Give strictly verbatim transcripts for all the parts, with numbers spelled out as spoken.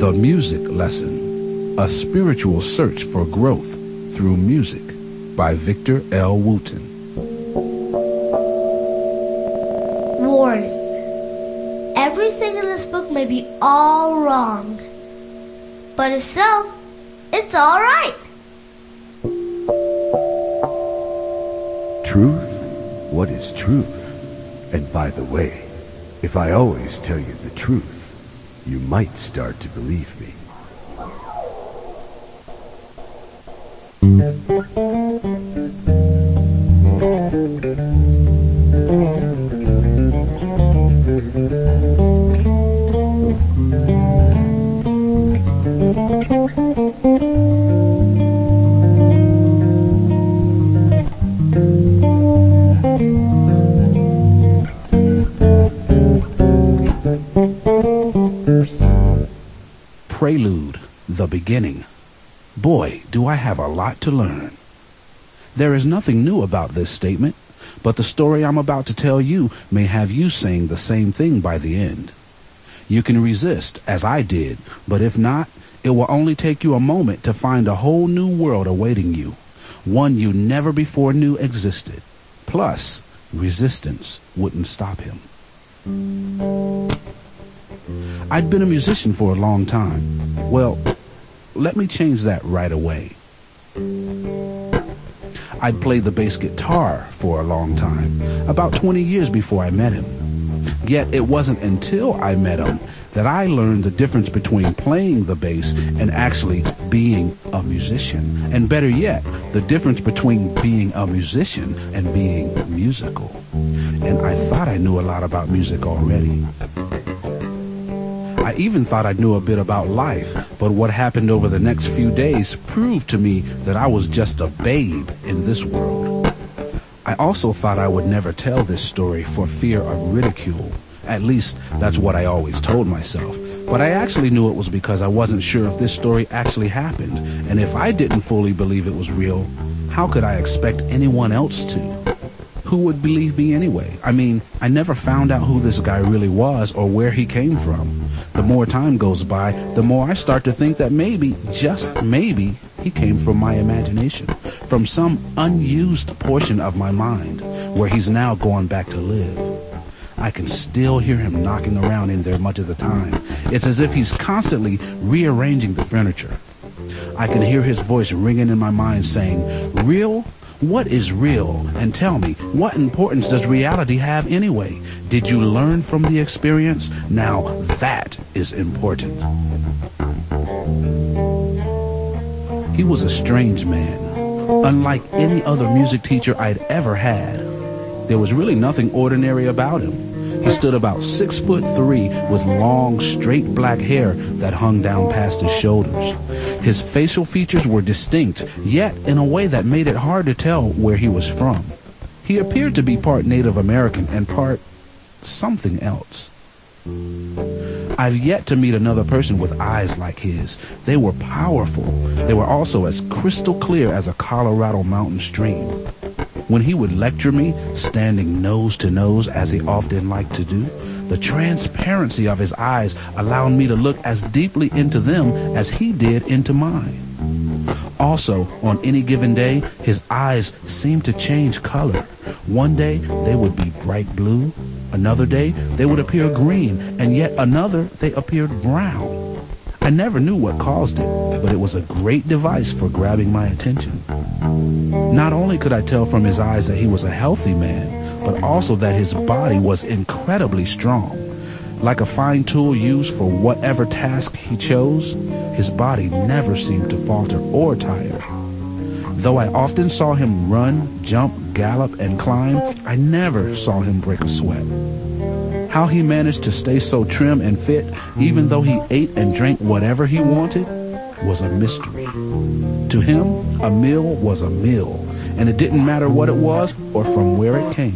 The Music Lesson, a spiritual search for growth through music by Victor L. Wooten. Warning. Everything in this book may be all wrong. But if so, it's all right. Truth? What is truth? And by the way, if I always tell you the truth, you might start to believe me. Prelude, the beginning. Boy, do I have a lot to learn. There is nothing new about this statement, but the story I'm about to tell you may have you saying the same thing by the end. You can resist, as I did, but if not, it will only take you a moment to find a whole new world awaiting you, one you never before knew existed. Plus, resistance wouldn't stop him. I'd been a musician for a long time. Well, let me change that right away. I'd played the bass guitar for a long time, about twenty years before I met him. Yet it wasn't until I met him that I learned the difference between playing the bass and actually being a musician. And better yet, the difference between being a musician and being musical. And I thought I knew a lot about music already. I even thought I knew a bit about life, but what happened over the next few days proved to me that I was just a babe in this world. I also thought I would never tell this story for fear of ridicule. At least, that's what I always told myself. But I actually knew it was because I wasn't sure if this story actually happened. And if I didn't fully believe it was real, how could I expect anyone else to? Who would believe me anyway? I mean, I never found out who this guy really was or where he came from. The more time goes by, the more I start to think that maybe, just maybe, he came from my imagination, from some unused portion of my mind, where he's now going back to live. I can still hear him knocking around in there much of the time. It's as if he's constantly rearranging the furniture. I can hear his voice ringing in my mind saying, "Real? What is real? And tell me, what importance does reality have anyway? Did you learn from the experience? Now that is important." He was a strange man, unlike any other music teacher I'd ever had. There was really nothing ordinary about him. He stood about six foot three with long, straight black hair that hung down past his shoulders. His facial features were distinct, yet in a way that made it hard to tell where he was from. He appeared to be part Native American and part something else. I've yet to meet another person with eyes like his. They were powerful. They were also as crystal clear as a Colorado mountain stream. When he would lecture me, standing nose to nose as he often liked to do, the transparency of his eyes allowed me to look as deeply into them as he did into mine. Also, on any given day, his eyes seemed to change color. One day, they would be bright blue. Another day, they would appear green, and yet another, they appeared brown. I never knew what caused it, but it was a great device for grabbing my attention. Not only could I tell from his eyes that he was a healthy man, but also that his body was incredibly strong. Like a fine tool used for whatever task he chose, his body never seemed to falter or tire. Though I often saw him run, jump, gallop, and climb, I never saw him break a sweat. How he managed to stay so trim and fit, even though he ate and drank whatever he wanted, was a mystery. To him, a meal was a meal, and it didn't matter what it was or from where it came.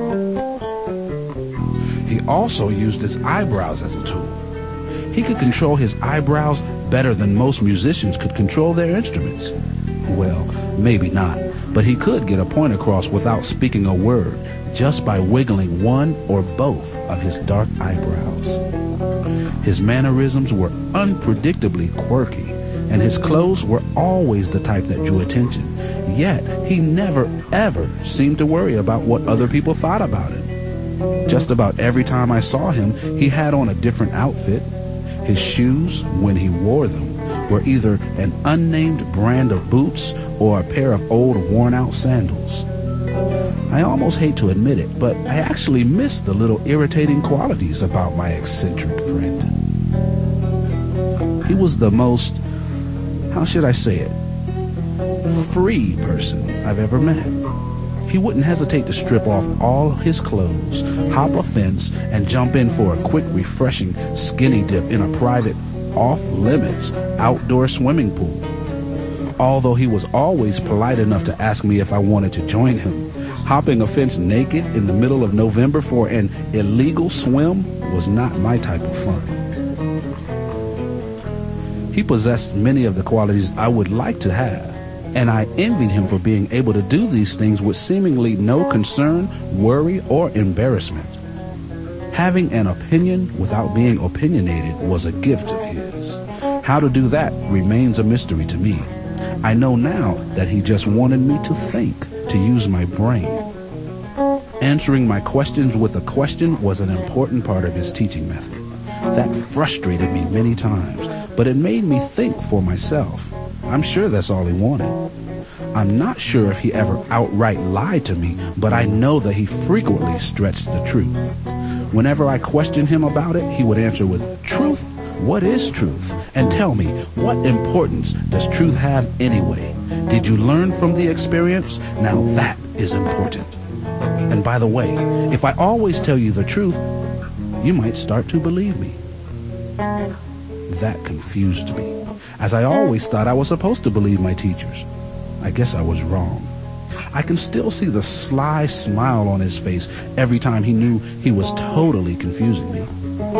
He also used his eyebrows as a tool. He could control his eyebrows better than most musicians could control their instruments. Well, maybe not, but he could get a point across without speaking a word, just by wiggling one or both of his dark eyebrows. His mannerisms were unpredictably quirky, and his clothes were always the type that drew attention. Yet, he never, ever seemed to worry about what other people thought about him. Just about every time I saw him, he had on a different outfit. His shoes, when he wore them, were either an unnamed brand of boots or a pair of old worn-out sandals. I almost hate to admit it, but I actually miss the little irritating qualities about my eccentric friend. He was the most, how should I say it, free person I've ever met. He wouldn't hesitate to strip off all his clothes, hop a fence, and jump in for a quick, refreshing skinny dip in a private, off-limits outdoor swimming pool. Although he was always polite enough to ask me if I wanted to join him, hopping a fence naked in the middle of November for an illegal swim was not my type of fun. He possessed many of the qualities I would like to have, and I envied him for being able to do these things with seemingly no concern, worry, or embarrassment. Having an opinion without being opinionated was a gift of his. How to do that remains a mystery to me. I know now that he just wanted me to think, to use my brain. Answering my questions with a question was an important part of his teaching method. That frustrated me many times, but it made me think for myself. I'm sure that's all he wanted. I'm not sure if he ever outright lied to me, but I know that he frequently stretched the truth. Whenever I questioned him about it, he would answer with, "Truth? What is truth? And tell me, what importance does truth have anyway? Did you learn from the experience? Now that is important. And by the way, if I always tell you the truth, you might start to believe me." That confused me, as I always thought I was supposed to believe my teachers. I guess I was wrong. I can still see the sly smile on his face every time he knew he was totally confusing me.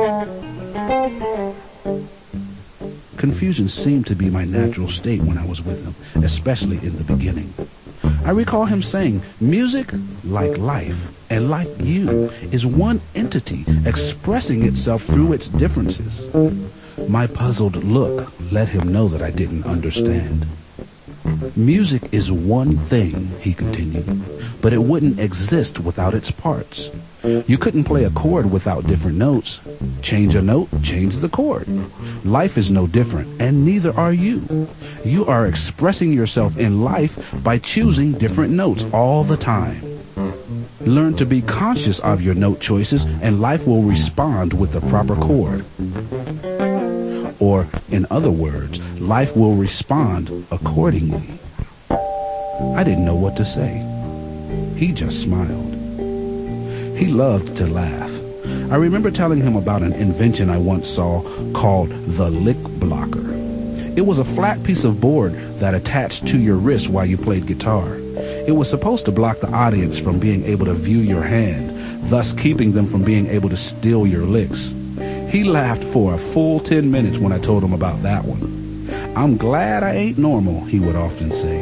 Confusion seemed to be my natural state when I was with him, especially in the beginning. I recall him saying, "Music, like life, and like you, is one entity expressing itself through its differences." My puzzled look let him know that I didn't understand. "Music is one thing," he continued, "but it wouldn't exist without its parts. You couldn't play a chord without different notes. Change a note, change the chord. Life is no different, and neither are you. You are expressing yourself in life by choosing different notes all the time. Learn to be conscious of your note choices, and life will respond with the proper chord. Or, in other words, life will respond accordingly." I didn't know what to say. He just smiled. He loved to laugh. I remember telling him about an invention I once saw called the lick blocker. It was a flat piece of board that attached to your wrist while you played guitar. It was supposed to block the audience from being able to view your hand, thus keeping them from being able to steal your licks. He laughed for a full ten minutes when I told him about that one. "I'm glad I ain't normal," he would often say.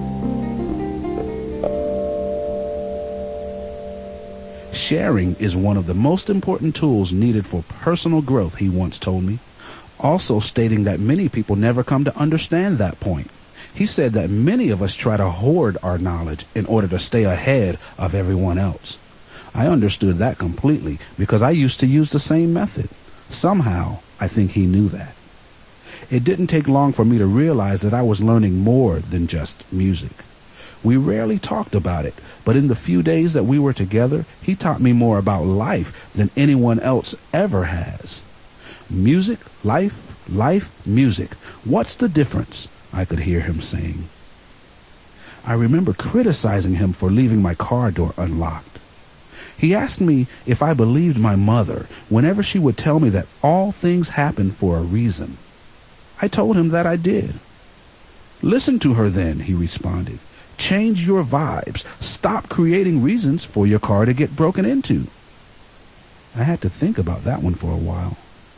Sharing is one of the most important tools needed for personal growth, he once told me, also stating that many people never come to understand that point. He said that many of us try to hoard our knowledge in order to stay ahead of everyone else. I understood that completely because I used to use the same method. Somehow, I think he knew that. It didn't take long for me to realize that I was learning more than just music. We rarely talked about it, but in the few days that we were together, he taught me more about life than anyone else ever has. Music, life, life, music. What's the difference? I could hear him saying. I remember criticizing him for leaving my car door unlocked. He asked me if I believed my mother whenever she would tell me that all things happen for a reason. I told him that I did. "Listen to her then," he responded. "Change your vibes. Stop creating reasons for your car to get broken into." I had to think about that one for a while.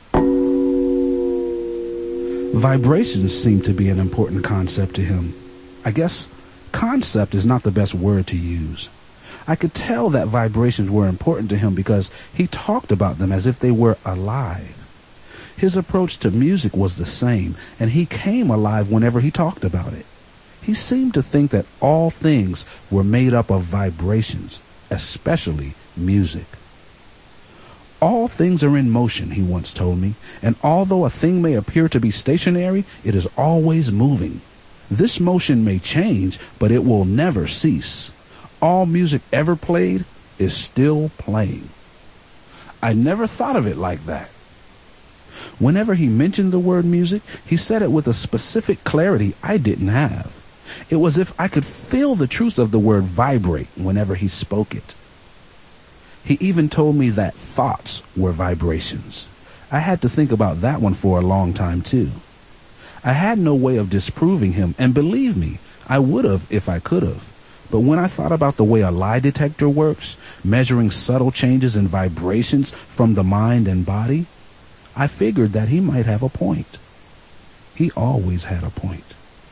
Vibrations seemed to be an important concept to him. I guess concept is not the best word to use. I could tell that vibrations were important to him because he talked about them as if they were alive. His approach to music was the same, and he came alive whenever he talked about it. He seemed to think that all things were made up of vibrations, especially music. All things are in motion, he once told me, and although a thing may appear to be stationary, it is always moving. This motion may change, but it will never cease. All music ever played is still playing. I never thought of it like that. Whenever he mentioned the word music, he said it with a specific clarity I didn't have. It was as if I could feel the truth of the word vibrate whenever he spoke it. He even told me that thoughts were vibrations. I had to think about that one for a long time, too. I had no way of disproving him, and believe me, I would have if I could have. But when I thought about the way a lie detector works, measuring subtle changes in vibrations from the mind and body, I figured that he might have a point. He always had a point.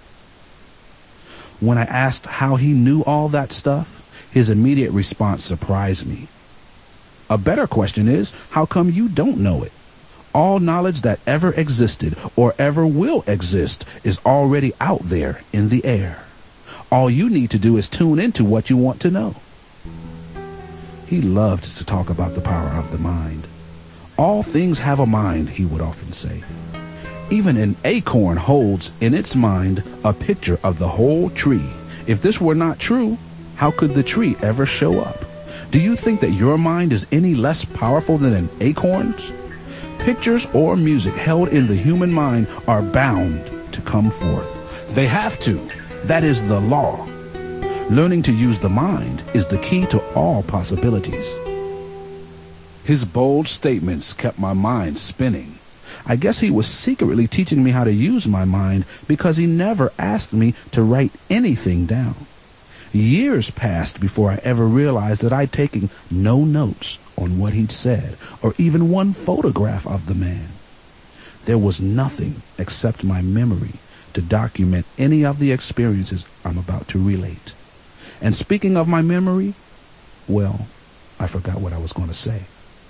When I asked how he knew all that stuff, his immediate response surprised me. A better question is, how come you don't know it? All knowledge that ever existed or ever will exist is already out there in the air. All you need to do is tune into what you want to know. He loved to talk about the power of the mind. All things have a mind, he would often say. Even an acorn holds in its mind a picture of the whole tree. If this were not true, how could the tree ever show up? Do you think that your mind is any less powerful than an acorn's? Pictures or music held in the human mind are bound to come forth. They have to. That is the law. Learning to use the mind is the key to all possibilities. His bold statements kept my mind spinning. I guess he was secretly teaching me how to use my mind because he never asked me to write anything down. Years passed before I ever realized that I'd taken no notes on what he'd said or even one photograph of the man. There was nothing except my memory to document any of the experiences I'm about to relate. And speaking of my memory, well, I forgot what I was going to say.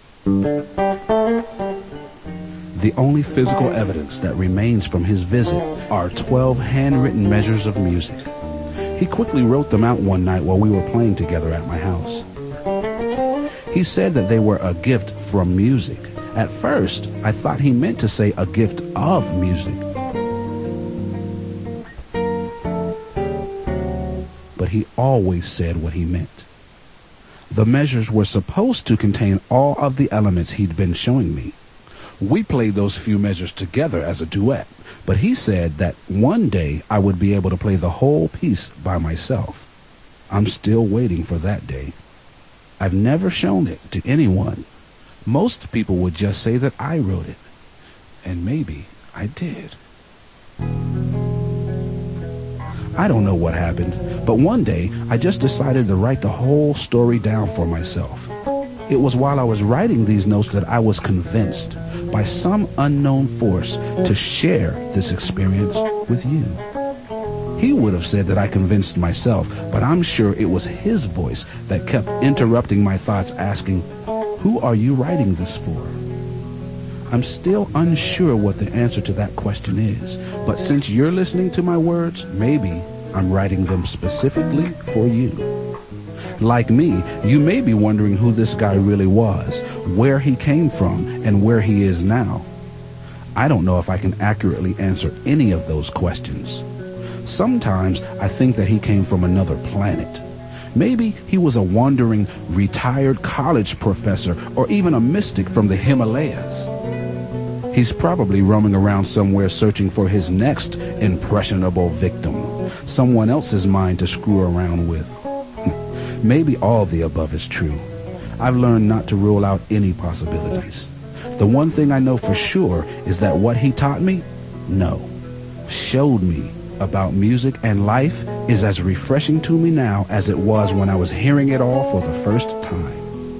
The only physical evidence that remains from his visit are twelve handwritten measures of music. He quickly wrote them out one night while we were playing together at my house. He said that they were a gift from music. At first, I thought he meant to say a gift of music. But he always said what he meant. The measures were supposed to contain all of the elements he'd been showing me. We played those few measures together as a duet, but he said that one day I would be able to play the whole piece by myself. I'm still waiting for that day. I've never shown it to anyone. Most people would just say that I wrote it. And maybe I did. I don't know what happened, but one day I just decided to write the whole story down for myself. It was while I was writing these notes that I was convinced by some unknown force to share this experience with you. He would have said that I convinced myself, but I'm sure it was his voice that kept interrupting my thoughts, asking, "Who are you writing this for?" I'm still unsure what the answer to that question is, but since you're listening to my words, maybe I'm writing them specifically for you. Like me, you may be wondering who this guy really was, where he came from, and where he is now. I don't know if I can accurately answer any of those questions. Sometimes I think that he came from another planet. Maybe he was a wandering, retired college professor or even a mystic from the Himalayas. He's probably roaming around somewhere searching for his next impressionable victim, someone else's mind to screw around with. Maybe all the above is true. I've learned not to rule out any possibilities. The one thing I know for sure is that what he taught me, no, showed me about music and life is as refreshing to me now as it was when I was hearing it all for the first time.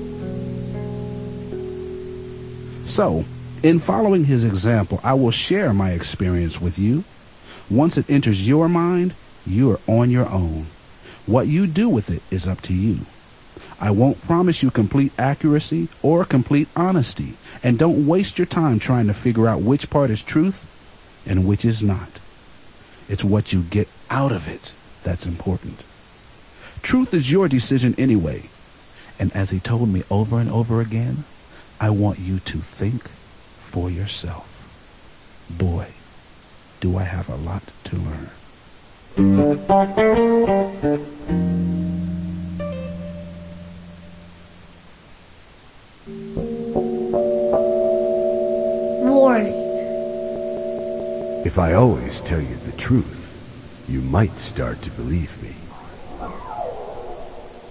So, in following his example, I will share my experience with you. Once it enters your mind, you are on your own. What you do with it is up to you. I won't promise you complete accuracy or complete honesty, and don't waste your time trying to figure out which part is truth and which is not. It's what you get out of it that's important. Truth is your decision anyway. And as he told me over and over again, I want you to think for yourself. Boy, do I have a lot to learn. Warning. If I always tell you the truth, you might start to believe me.